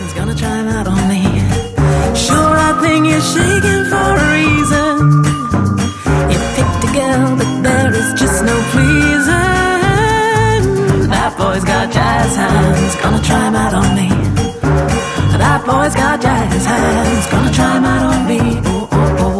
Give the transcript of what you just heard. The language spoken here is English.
hands, gonna try 'em out on me. Sure, I think you're shaking for a reason. You picked a girl, but there is just no pleasing. That boy's got jazz hands, gonna try 'em out on me. That boy's got jazz hands, gonna try 'em out on me. Oh, oh, oh.